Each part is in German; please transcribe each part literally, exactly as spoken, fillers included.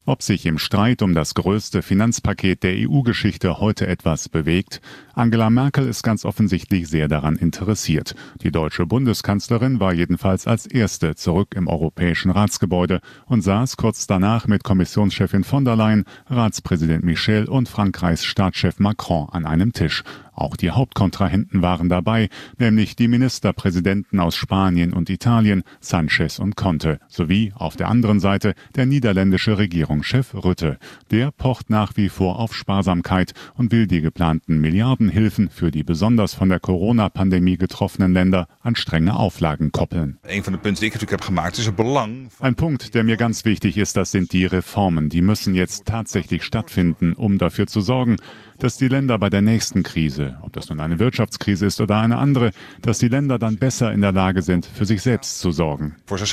Ob sich im Streit um das größte Finanzpaket der E U-Geschichte heute etwas bewegt? Angela Merkel ist ganz offensichtlich sehr daran interessiert. Die deutsche Bundeskanzlerin war jedenfalls als erste zurück im Europäischen Ratsgebäude und saß kurz danach mit Kommissionschefin von der Leyen, Ratspräsident Michel und Frankreichs Staatschef Macron an einem Tisch. Auch die Hauptkontrahenten waren dabei, nämlich die Ministerpräsidenten aus Spanien und Italien, Sánchez und Conte, sowie auf der anderen Seite der niederländische Regierungschef Rutte. Der pocht nach wie vor auf Sparsamkeit und will die geplanten Milliardenhilfen für die besonders von der Corona-Pandemie getroffenen Länder an strenge Auflagen koppeln. Ein Punkt, der mir ganz wichtig ist, das sind die Reformen. Die müssen jetzt tatsächlich stattfinden, um dafür zu sorgen, dass die Länder bei der nächsten Krise, ob das nun eine Wirtschaftskrise ist oder eine andere, dass die Länder dann besser in der Lage sind, für sich selbst zu sorgen.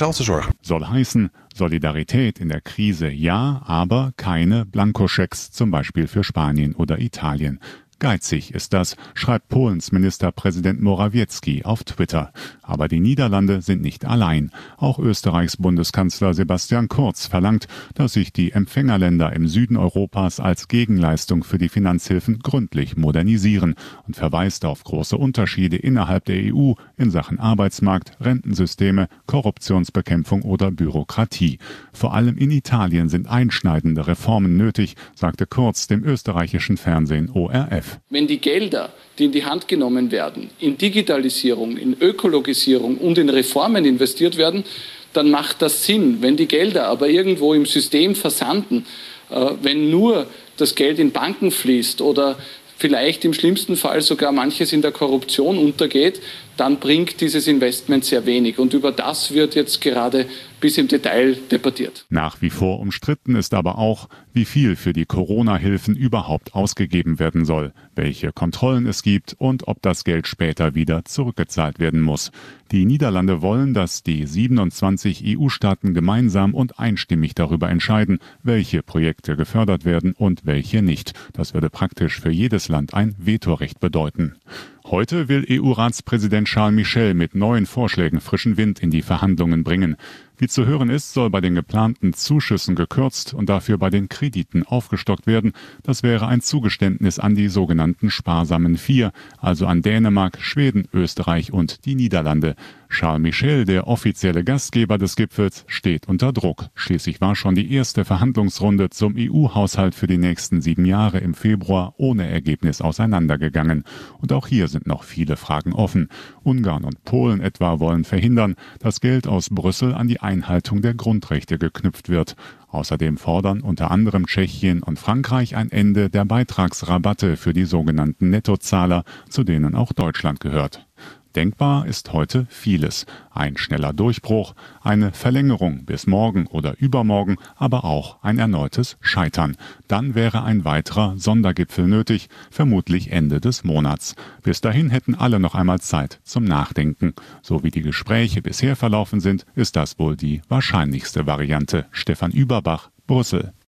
Soll heißen, Solidarität in der Krise ja, aber keine Blankoschecks, zum Beispiel für Spanien oder Italien. Geizig ist das, schreibt Polens Ministerpräsident Morawiecki auf Twitter. Aber die Niederlande sind nicht allein. Auch Österreichs Bundeskanzler Sebastian Kurz verlangt, dass sich die Empfängerländer im Süden Europas als Gegenleistung für die Finanzhilfen gründlich modernisieren und verweist auf große Unterschiede innerhalb der E U in Sachen Arbeitsmarkt, Rentensysteme, Korruptionsbekämpfung oder Bürokratie. Vor allem in Italien sind einschneidende Reformen nötig, sagte Kurz dem österreichischen Fernsehen O R F. Wenn die Gelder, die in die Hand genommen werden, in Digitalisierung, in Ökologisierung und in Reformen investiert werden, dann macht das Sinn. Wenn die Gelder aber irgendwo im System versanden, äh, wenn nur das Geld in Banken fließt oder vielleicht im schlimmsten Fall sogar manches in der Korruption untergeht, dann bringt dieses Investment sehr wenig. Und über das wird jetzt gerade bis im Detail debattiert. Nach wie vor umstritten ist aber auch, wie viel für die Corona-Hilfen überhaupt ausgegeben werden soll, welche Kontrollen es gibt und ob das Geld später wieder zurückgezahlt werden muss. Die Niederlande wollen, dass die siebenundzwanzig E U-Staaten gemeinsam und einstimmig darüber entscheiden, welche Projekte gefördert werden und welche nicht. Das würde praktisch für jedes Land ein Vetorecht bedeuten. Heute will E U-Ratspräsident Charles Michel mit neuen Vorschlägen frischen Wind in die Verhandlungen bringen. Wie zu hören ist, soll bei den geplanten Zuschüssen gekürzt und dafür bei den Krediten aufgestockt werden. Das wäre ein Zugeständnis an die sogenannten sparsamen Vier, also an Dänemark, Schweden, Österreich und die Niederlande. Charles Michel, der offizielle Gastgeber des Gipfels, steht unter Druck. Schließlich war schon die erste Verhandlungsrunde zum E U-Haushalt für die nächsten sieben Jahre im Februar ohne Ergebnis auseinandergegangen. Und auch hier sind noch viele Fragen offen. Ungarn und Polen etwa wollen verhindern, dass Geld aus Brüssel an die Einhaltung der Grundrechte geknüpft wird. Außerdem fordern unter anderem Tschechien und Frankreich ein Ende der Beitragsrabatte für die sogenannten Nettozahler, zu denen auch Deutschland gehört. Denkbar ist heute vieles. Ein schneller Durchbruch, eine Verlängerung bis morgen oder übermorgen, aber auch ein erneutes Scheitern. Dann wäre ein weiterer Sondergipfel nötig, vermutlich Ende des Monats. Bis dahin hätten alle noch einmal Zeit zum Nachdenken. So wie die Gespräche bisher verlaufen sind, ist das wohl die wahrscheinlichste Variante. Stefan Überbach, Brüssel.